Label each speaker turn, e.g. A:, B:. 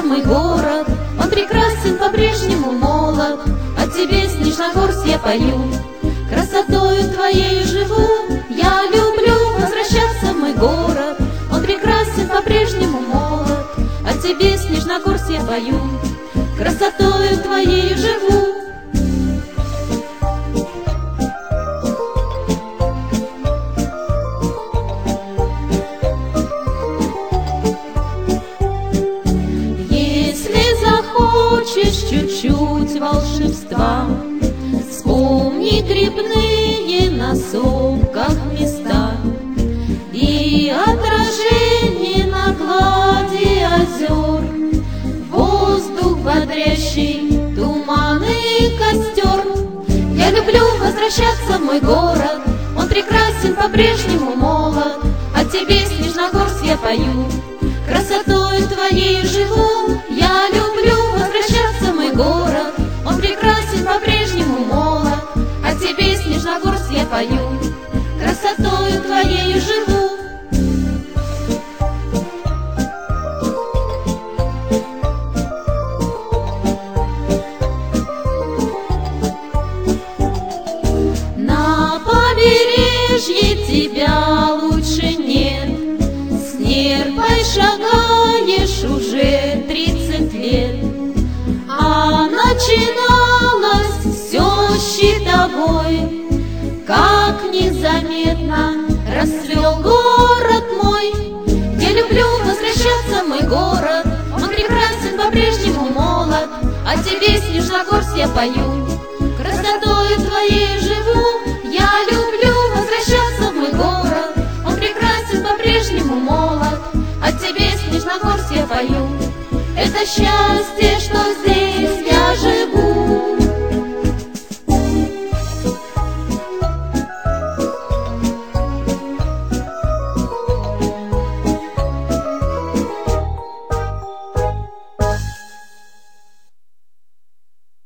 A: мой город, он прекрасен, по-прежнему молод. О тебе, Снежногорск, я пою, красотою твоей живу. Я люблю возвращаться в мой город, он прекрасен, по-прежнему молод. О тебе, Снежногорск, я пою, красотою твоей живу. Хочешь чуть-чуть волшебства, вспомни грибные на сопках места и отражение на глади озер, воздух бодрящий, туман и костер. Я люблю возвращаться в мой город, он прекрасен, по-прежнему молод. О тебе, Снежногорск, я пою, красотою твоей живу. Я люблю возвращаться в мой город, он прекрасен, по-прежнему молод. О тебе, Снежногорск, я пою, красотою твоей живу. На побережье тебя лучше нет, с нерпой шагаешь уже 30 лет, а начиналось все щитовой. Как незаметно расцвел город мой. Я люблю возвращаться в мой город, он прекрасен, по-прежнему молод. О тебе, Снежногорск, я пою, красотою твоей живу. Я люблю возвращаться в мой город, он прекрасен, по-прежнему молод. О тебе, Снежногорск, я пою, это счастье